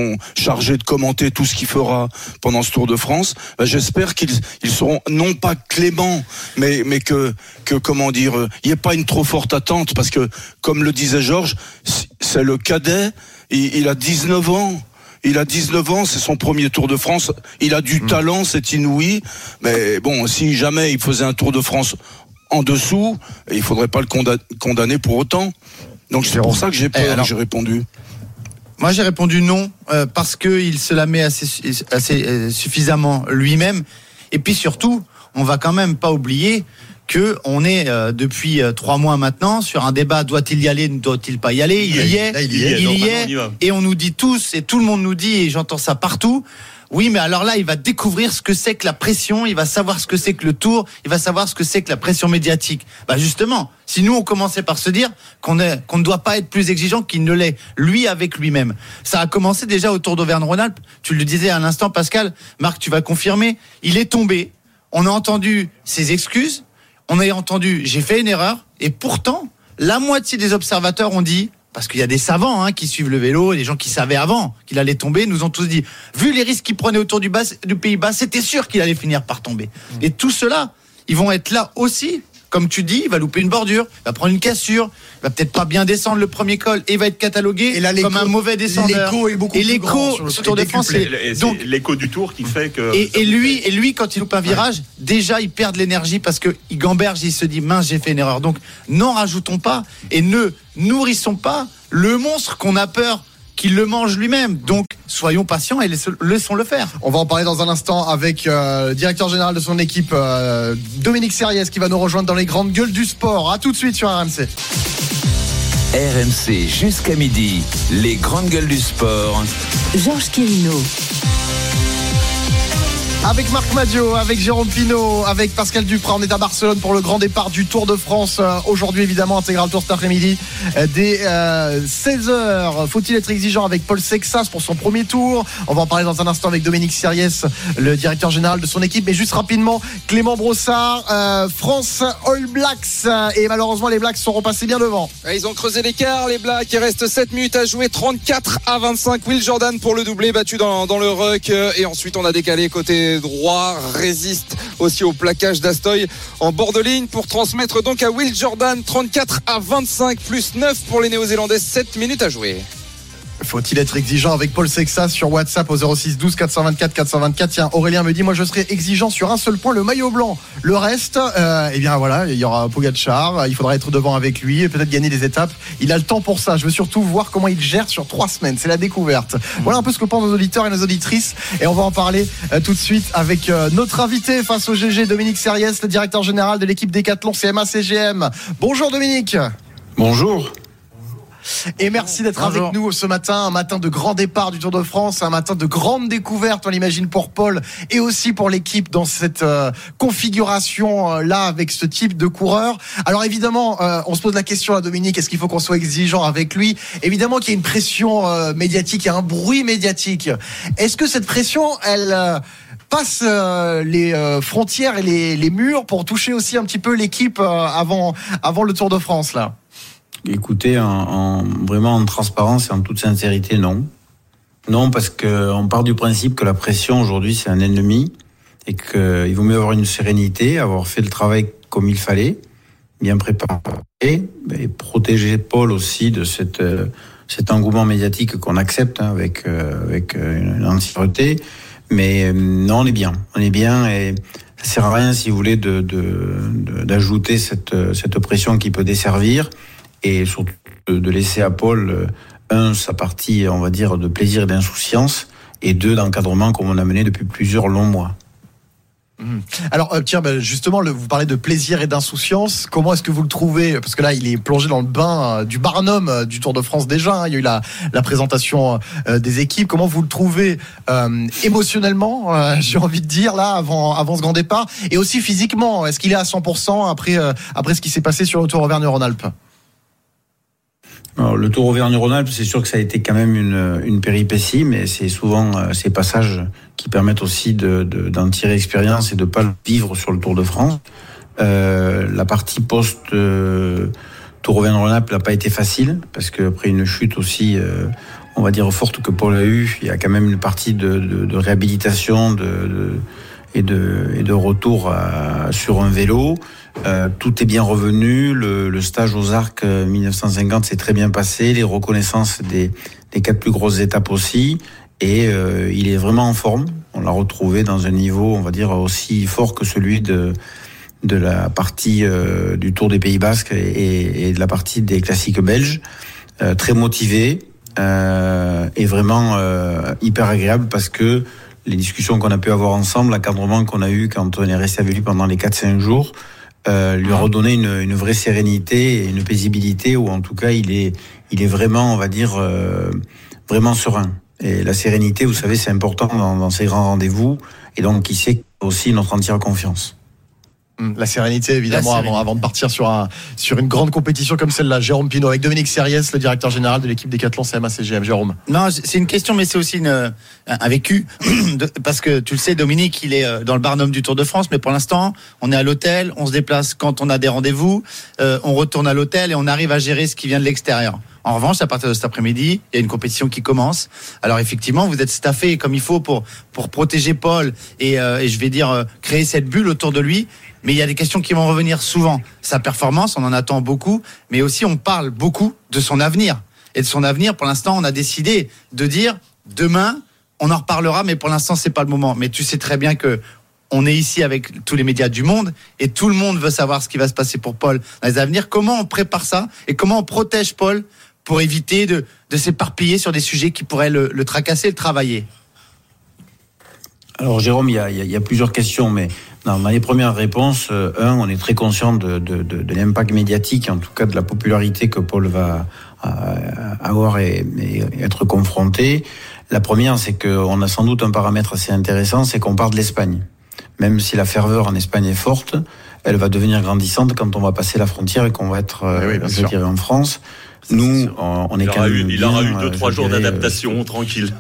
sont chargés de commenter tout ce qu'il fera pendant ce Tour de France, bah, j'espère qu'ils ils seront non pas cléments, mais mais que que comment dire, il n'y ait pas une trop forte attente, parce que comme le disait Georges, c'est le cadet, il, il a dix-neuf ans. Il a dix-neuf ans, c'est son premier Tour de France. Il a du mmh. talent, c'est inouï. Mais bon, si jamais il faisait un Tour de France en dessous, il faudrait pas le condamner pour autant. Donc c'est pour ça que j'ai peur, alors, j'ai répondu. Moi j'ai répondu non, euh, parce qu'il se la met assez, assez euh, suffisamment lui-même. Et puis surtout, on va quand même pas oublier que on est euh, depuis euh, trois mois maintenant sur un débat, doit-il y aller, ne doit-il pas y aller. Il y est, il y est, il y est, et on nous dit tous, et tout le monde nous dit, et j'entends ça partout, oui, mais alors là, il va découvrir ce que c'est que la pression, il va savoir ce que c'est que le Tour, il va savoir ce que c'est que la pression médiatique. Bah justement, si nous on commençait par se dire qu'on est, qu'on ne doit pas être plus exigeant qu'il ne l'est, lui avec lui-même. Ça a commencé déjà au Tour d'Auvergne-Rhône-Alpes, tu le disais à l'instant Pascal, Marc, tu vas confirmer, il est tombé, on a entendu ses excuses, on a entendu, j'ai fait une erreur, et pourtant, la moitié des observateurs ont dit, parce qu'il y a des savants hein, qui suivent le vélo, des gens qui savaient avant qu'il allait tomber, nous ont tous dit, vu les risques qu'il prenait autour du, bas, du Pays-Bas, c'était sûr qu'il allait finir par tomber. Mmh. Et tout cela, ils vont être là aussi. Comme tu dis, il va louper une bordure, il va prendre une cassure, il va peut-être pas bien descendre le premier col et il va être catalogué et là, comme un mauvais descendeur. L'écho est beaucoup et plus l'écho grand sur le sur Tour de France, c'est, c'est donc l'écho du Tour qui fait que. Et, et lui, et lui, quand il loupe un virage, ouais. déjà il perd de l'énergie parce que il gamberge, il se dit mince, j'ai fait une erreur. Donc n'en rajoutons pas et ne nourrissons pas le monstre qu'on a peur qu'il le mange lui-même. Donc, soyons patients et laissons-le faire. On va en parler dans un instant avec euh, le directeur général de son équipe, euh, Dominique Serriès, qui va nous rejoindre dans les grandes gueules du sport. À tout de suite sur R M C. R M C jusqu'à midi, les grandes gueules du sport. Georges Quirino. Avec Marc Madiot, avec Jérôme Pinault, avec Pascal Duprat, on est à Barcelone pour le grand départ du Tour de France. Euh, aujourd'hui, évidemment, intégral Tour cet après-midi euh, dès euh, seize heures. Faut-il être exigeant avec Paul Sexas pour son premier tour? On va en parler dans un instant avec Dominique Serriès, le directeur général de son équipe. Mais juste rapidement, Clément Brossard, euh, France All Blacks. Et malheureusement, les Blacks sont repassés bien devant. Ils ont creusé l'écart, les Blacks. Il reste sept minutes à jouer, trente-quatre à vingt-cinq. Will Jordan pour le doublé, battu dans, dans le ruck. Et ensuite, on a décalé côté droit, résiste aussi au plaquage d'Astoy en bord de ligne pour transmettre donc à Will Jordan. Trente-quatre à vingt-cinq plus neuf pour les Néo-Zélandais, sept minutes à jouer. Faut-il être exigeant avec Paul Sexas sur WhatsApp au zéro six douze quatre cent vingt-quatre quatre cent vingt-quatre? Tiens, Aurélien me dit, moi je serais exigeant sur un seul point, le maillot blanc. Le reste, euh, eh bien voilà, il y aura Pogacar, il faudra être devant avec lui et peut-être gagner des étapes. Il a le temps pour ça. Je veux surtout voir comment il gère sur trois semaines. C'est la découverte. Mmh. Voilà un peu ce que pensent nos auditeurs et nos auditrices. Et on va en parler euh, tout de suite avec euh, notre invité face au G G, Dominique Serriès, le directeur général de l'équipe Décathlon C M A C G M. Bonjour Dominique. Bonjour. Et merci d'être Bonjour. avec nous ce matin, un matin de grand départ du Tour de France, un matin de grande découverte, on l'imagine, pour Paul et aussi pour l'équipe dans cette euh, configuration euh, là avec ce type de coureur. Alors évidemment, euh, on se pose la question à Dominique, est-ce qu'il faut qu'on soit exigeant avec lui? Évidemment qu'il y a une pression euh, médiatique, il y a un bruit médiatique. Est-ce que cette pression, elle euh, passe euh, les euh, frontières et les, les murs pour toucher aussi un petit peu l'équipe euh, avant, avant le Tour de France là? Écoutez, en, en, vraiment en transparence et en toute sincérité, non. Non, parce qu'on part du principe que la pression aujourd'hui c'est un ennemi et qu'il vaut mieux avoir une sérénité, avoir fait le travail comme il fallait, bien préparé, et, et protéger Paul aussi de cette, euh, cet engouement médiatique qu'on accepte hein, avec, euh, avec une entièreté. Mais euh, non, on est bien, on est bien et ça sert à rien, si vous voulez, de, de, de, d'ajouter cette, cette pression qui peut desservir. Et surtout de laisser à Paul, un, sa partie, on va dire, de plaisir et d'insouciance, et deux, d'encadrement comme on a mené depuis plusieurs longs mois. Mmh. Alors euh, tiens, ben, justement, le, vous parlez de plaisir et d'insouciance. Comment est-ce que vous le trouvez? Parce que là, il est plongé dans le bain euh, du Barnum euh, du Tour de France déjà. Hein. Il y a eu la, la présentation euh, des équipes. Comment vous le trouvez euh, émotionnellement, euh, j'ai envie de dire, là, avant, avant ce grand départ, et aussi physiquement? Est-ce qu'il est à cent pour cent après, euh, après ce qui s'est passé sur le Tour Auvergne-Rhône-Alpes? Alors, le Tour Auvergne-Rhône-Alpes, c'est sûr que ça a été quand même une, une péripétie, mais c'est souvent euh, ces passages qui permettent aussi de, de, d'en tirer expérience et de ne pas le vivre sur le Tour de France. Euh, la partie post euh, Tour Auvergne-Rhône-Alpes n'a pas été facile, parce qu'après une chute aussi, euh, on va dire, forte que Paul a eue. Il y a quand même une partie de, de, de réhabilitation de, de, et, de, et de retour à, sur un vélo. Euh, tout est bien revenu. Le, le stage aux Arcs euh, mille neuf cent cinquante s'est très bien passé. Les reconnaissances des, des quatre plus grosses étapes aussi. Et euh, il est vraiment en forme. On l'a retrouvé dans un niveau, on va dire, aussi fort que celui de, de la partie euh, du Tour des Pays Basques et, et de la partie des classiques belges. Euh, très motivé euh, et vraiment euh, hyper agréable parce que les discussions qu'on a pu avoir ensemble, l'encadrement qu'on a eu quand on est resté avec lui pendant les quatre cinq jours, euh, lui a redonné une, une vraie sérénité et une paisibilité où en tout cas il est, il est vraiment, on va dire, euh, vraiment serein. Et la sérénité, vous savez, c'est important dans, dans ces grands rendez-vous. Et donc, il sait aussi notre entière confiance. La sérénité, évidemment, la sérénité. Avant, avant de partir sur, un, sur une grande compétition comme celle-là. Jérôme Pinault, avec Dominique Sériès, le directeur général de l'équipe Décathlon C M A C G M. Jérôme. Non, c'est une question, mais c'est aussi une, un vécu. De, parce que tu le sais, Dominique, il est dans le Barnum du Tour de France, mais pour l'instant, on est à l'hôtel, on se déplace quand on a des rendez-vous, euh, on retourne à l'hôtel et on arrive à gérer ce qui vient de l'extérieur. En revanche, à partir de cet après-midi, il y a une compétition qui commence. Alors effectivement, vous êtes staffé comme il faut pour pour protéger Paul et, euh, et je vais dire euh, créer cette bulle autour de lui. Mais il y a des questions qui vont revenir souvent. Sa performance, on en attend beaucoup, mais aussi on parle beaucoup de son avenir. Et de son avenir, pour l'instant, on a décidé de dire demain, on en reparlera, mais pour l'instant, c'est pas le moment. Mais tu sais très bien que on est ici avec tous les médias du monde et tout le monde veut savoir ce qui va se passer pour Paul dans les avenirs. Comment on prépare ça et comment on protège Paul pour éviter de, de s'éparpiller sur des sujets qui pourraient le, le tracasser, le travailler? Alors Jérôme, il y a, il y a plusieurs questions, mais dans les premières réponses, euh, un, on est très conscient de, de, de, de l'impact médiatique, en tout cas de la popularité que Paul va euh, avoir et, et être confronté. La première, c'est qu'on a sans doute un paramètre assez intéressant, c'est qu'on part de l'Espagne. Même si la ferveur en Espagne est forte, elle va devenir grandissante quand on va passer la frontière et qu'on va être euh, oui, je dirais, en France. Nous, on, on est il quand même. Eu, il aura eu deux, trois jours dirais, d'adaptation, euh, tranquille.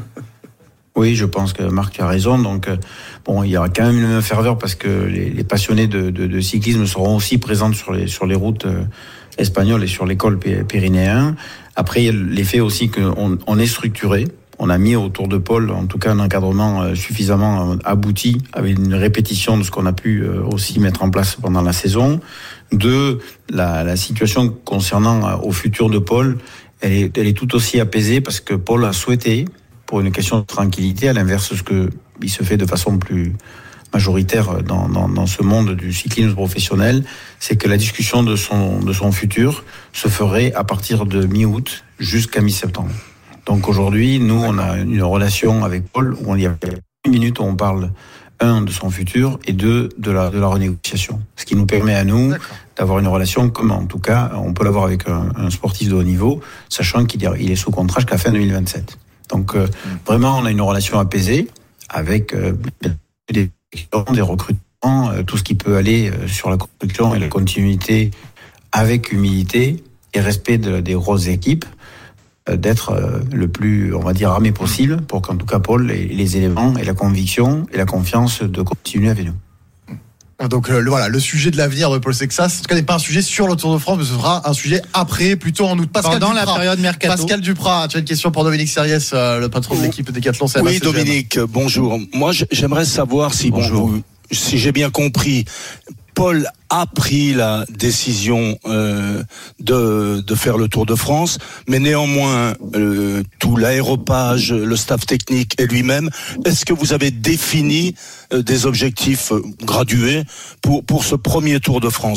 Oui, je pense que Marc a raison. Donc, euh, bon, il y aura quand même une ferveur parce que les, les passionnés de, de, de cyclisme seront aussi présents sur les, sur les routes euh, espagnoles et sur les cols pyrénéens. Après, il y a l'effet aussi qu'on on est structuré. On a mis autour de Paul, en tout cas, un encadrement suffisamment abouti, avec une répétition de ce qu'on a pu aussi mettre en place pendant la saison. Deux, la, la situation concernant au futur de Paul, elle est, elle est tout aussi apaisée parce que Paul a souhaité, pour une question de tranquillité, à l'inverse de ce que il se fait de façon plus majoritaire dans, dans, dans ce monde du cyclisme professionnel, c'est que la discussion de son, de son futur se ferait à partir de mi-août jusqu'à mi-septembre. Donc aujourd'hui, nous, on a une relation avec Paul où il y a une minute où on parle, un, de son futur et deux, de la, de la renégociation. Ce qui nous permet à nous D'accord. d'avoir une relation comme, en tout cas, on peut l'avoir avec un, un sportif de haut niveau, sachant qu'il est, il est sous contrat jusqu'à fin deux mille vingt-sept. Donc euh, vraiment, on a une relation apaisée avec euh, des, des recrutements, euh, tout ce qui peut aller euh, sur la construction et la continuité avec humilité et respect de, des grosses équipes, d'être le plus, on va dire, armé possible pour qu'en tout cas Paul ait les éléments et la conviction et la confiance de continuer avec nous. Donc euh, le, voilà, le sujet de l'avenir de Paul Sexas, en tout cas n'est pas un sujet sur le Tour de France, mais ce sera un sujet après, plutôt en août. Pascal Pendant Duprat, la période mercato. Pascal Duprat, tu as une question pour Dominique Sériès, euh, le patron de l'équipe Décathlon C M A C G M. Oui, Dominique, bonjour. Moi, j'aimerais savoir si, bonjour. Bon, si j'ai bien compris, Paul a pris la décision euh, de, de faire le Tour de France, mais néanmoins, euh, tout l'aéropage, le staff technique et lui-même, est-ce que vous avez défini euh, des objectifs euh, gradués pour, pour ce premier Tour de France ?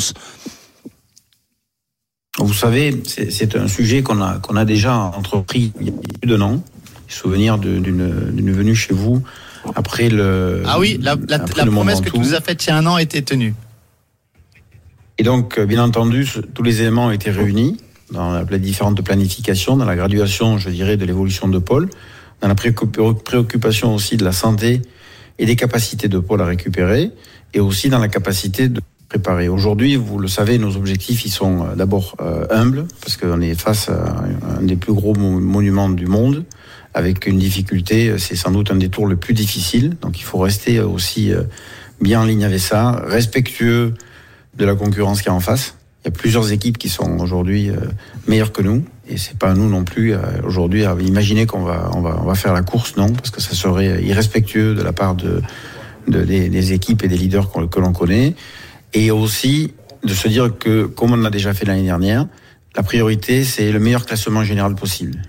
Vous savez, c'est, c'est un sujet qu'on a, qu'on a déjà entrepris il y a plus d'un an. Souvenir de, d'une, d'une venue chez vous après le... Ah oui, la, la, la promesse que tu nous as faite il y a un an était tenue. Et donc, bien entendu, tous les éléments ont été réunis dans la, les différentes planifications, dans la graduation, je dirais, de l'évolution de Paul, dans la préoccupation aussi de la santé et des capacités de Paul à récupérer, et aussi dans la capacité de préparer. Aujourd'hui, vous le savez, nos objectifs, ils sont d'abord euh, humbles, parce qu'on est face à un des plus gros monuments du monde, avec une difficulté, c'est sans doute un des tours le plus difficile, donc il faut rester aussi bien en ligne avec ça, respectueux de la concurrence qui est en face, Il y a plusieurs équipes qui sont aujourd'hui euh, meilleures que nous. Et c'est pas à nous non plus, euh, aujourd'hui, à imaginer qu'on va, on va, on va faire la course, non, parce que ça serait irrespectueux de la part de, de des, des équipes et des leaders que, que l'on connaît. Et aussi de se dire que, comme on l'a déjà fait l'année dernière, la priorité, c'est le meilleur classement général possible.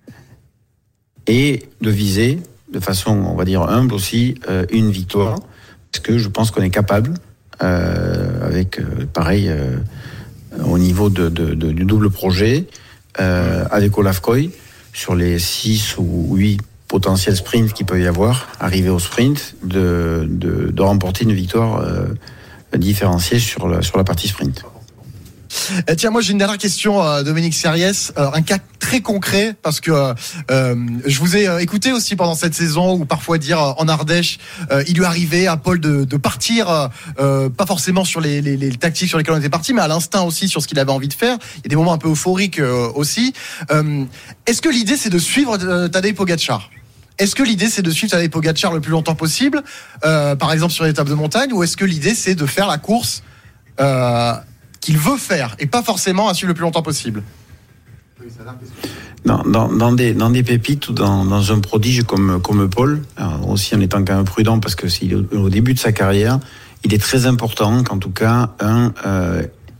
Et de viser, de façon, on va dire, humble aussi, euh, une victoire. Parce que je pense qu'on est capable, euh, avec, euh, pareil, euh, au niveau de, de, de, du double projet, euh, avec Olaf Koy, sur les six ou huit potentiels sprints qu'il peut y avoir, arriver au sprint, de, de, de remporter une victoire euh, différenciée sur la, sur la partie sprint. Eh, tiens, moi j'ai une dernière question, euh, Dominique Sériès, euh, un cas très concret, parce que euh, je vous ai euh, écouté aussi pendant cette saison où parfois dire euh, en Ardèche, euh, il lui arrivait à Paul de, de partir, euh, pas forcément sur les, les, les tactiques sur lesquelles on était parti, mais à l'instinct aussi sur ce qu'il avait envie de faire. Il y a des moments un peu euphoriques euh, aussi. Euh, est-ce que l'idée c'est de suivre euh, Tadej Pogačar ? Est-ce que l'idée c'est de suivre Tadej Pogačar le plus longtemps possible, euh, par exemple sur l'étape de montagne, ou est-ce que l'idée c'est de faire la course euh, qu'il veut faire et pas forcément à suivre le plus longtemps possible? Dans, dans, dans, des, dans des pépites ou dans, dans un prodige comme, comme Paul, alors aussi en étant quand même prudent parce que c'est au début de sa carrière, il est très important qu'en tout cas, un, euh,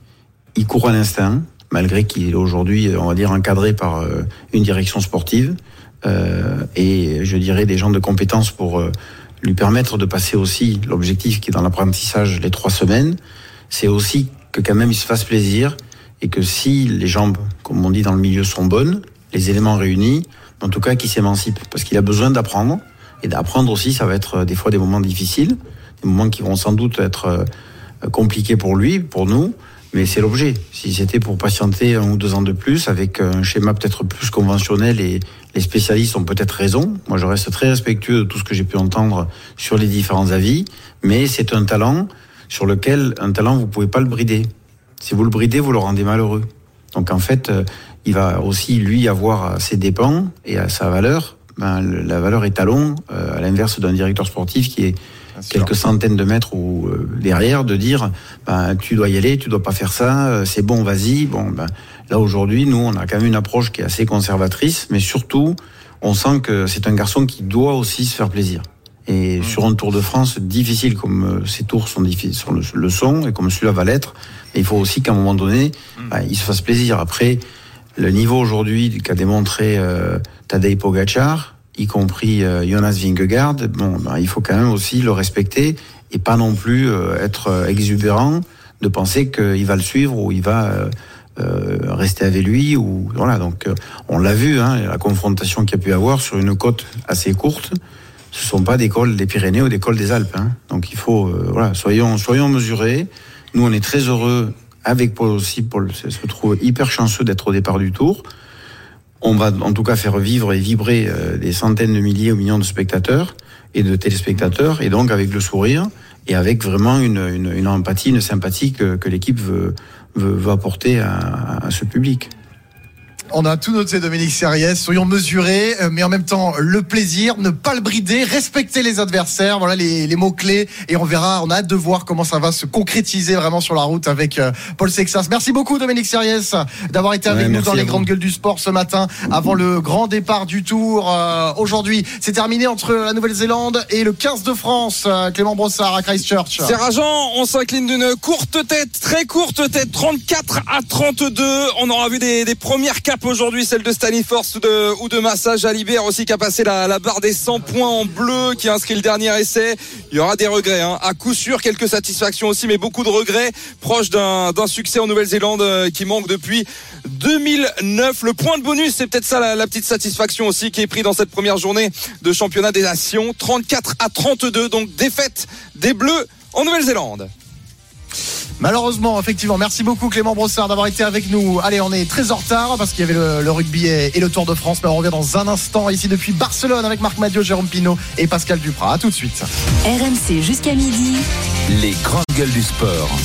il court à l'instinct, malgré qu'il est aujourd'hui, on va dire, encadré par euh, une direction sportive euh, et je dirais des gens de compétences pour euh, lui permettre de passer aussi l'objectif qui est dans l'apprentissage les trois semaines, c'est aussi que quand même il se fasse plaisir et que si les jambes, comme on dit dans le milieu, sont bonnes, les éléments réunis, en tout cas qu'il s'émancipe, parce qu'il a besoin d'apprendre, et d'apprendre aussi, ça va être des fois des moments difficiles, des moments qui vont sans doute être compliqués pour lui, pour nous, mais c'est l'objet. Si c'était pour patienter un ou deux ans de plus, avec un schéma peut-être plus conventionnel, et les spécialistes ont peut-être raison, moi je reste très respectueux de tout ce que j'ai pu entendre sur les différents avis, mais c'est un talent sur lequel un talent, vous pouvez pas le brider. Si vous le bridez, vous le rendez malheureux. Donc en fait, euh, il va aussi, lui, avoir ses dépens et à sa valeur, ben, la valeur étalon, euh, à l'inverse d'un directeur sportif qui est quelques centaines de mètres ou euh, derrière, de dire, ben, tu dois y aller, tu dois pas faire ça, euh, c'est bon, vas-y. Bon, ben, là, aujourd'hui, nous, on a quand même une approche qui est assez conservatrice, mais surtout, on sent que c'est un garçon qui doit aussi se faire plaisir. Et sur un Tour de France difficile comme ces tours sont difficiles, sur le, le son et comme celui-là va l'être, mais il faut aussi qu'à un moment donné, bah, il se fasse plaisir. Après, le niveau aujourd'hui qu'a démontré euh, Tadej Pogačar, y compris euh, Jonas Vingegaard, bon, bah, il faut quand même aussi le respecter et pas non plus euh, être exubérant de penser qu'il va le suivre ou il va euh, euh, rester avec lui. Ou voilà. Donc, euh, on l'a vu, hein, la confrontation qu'il y a pu avoir sur une côte assez courte. Ce ne sont pas des cols des Pyrénées ou des cols des Alpes. Hein. Donc il faut, euh, voilà, soyons, soyons mesurés. Nous, on est très heureux avec Paul aussi. Paul se trouve hyper chanceux d'être au départ du Tour. On va en tout cas faire vivre et vibrer euh, des centaines de milliers ou millions de spectateurs et de téléspectateurs, et donc avec le sourire et avec vraiment une, une, une empathie, une sympathie que, que l'équipe veut, veut, veut apporter à, à ce public. On a tout noté, Dominique Sériès. Soyons mesurés, mais en même temps, le plaisir, ne pas le brider, respecter les adversaires. Voilà les, les mots-clés. Et on verra, on a hâte de voir comment ça va se concrétiser vraiment sur la route avec euh, Paul Sexas. Merci beaucoup, Dominique Sériès, d'avoir été avec ouais, nous dans les grandes gueules du sport ce matin, avant le grand départ du Tour. Euh, aujourd'hui, c'est terminé entre la Nouvelle-Zélande et le quinze de France. Euh, Clément Brossard à Christchurch. C'est rageant. On s'incline d'une courte tête, très courte tête, trente-quatre à trente-deux. On aura vu des, des premières capes aujourd'hui, celle de Staniforth ou de, ou de Massa. Jalibert aussi qui a passé la, la barre des cent points en bleu, qui a inscrit le dernier essai. Il y aura des regrets, hein. À coup sûr, quelques satisfactions aussi, mais beaucoup de regrets, proche d'un, d'un succès en Nouvelle-Zélande euh, qui manque depuis deux mille neuf. Le point de bonus, c'est peut-être ça la, la petite satisfaction aussi qui est pris dans cette première journée de championnat des nations. trente-quatre à trente-deux, donc défaite des Bleus en Nouvelle-Zélande. Malheureusement, effectivement, merci beaucoup Clément Brossard d'avoir été avec nous. Allez, on est très en retard parce qu'il y avait le, le rugby et, et le Tour de France, mais on revient dans un instant ici depuis Barcelone avec Marc Madiot, Jérôme Pinault et Pascal Duprat. À tout de suite. R M C jusqu'à midi. Les grandes gueules du sport.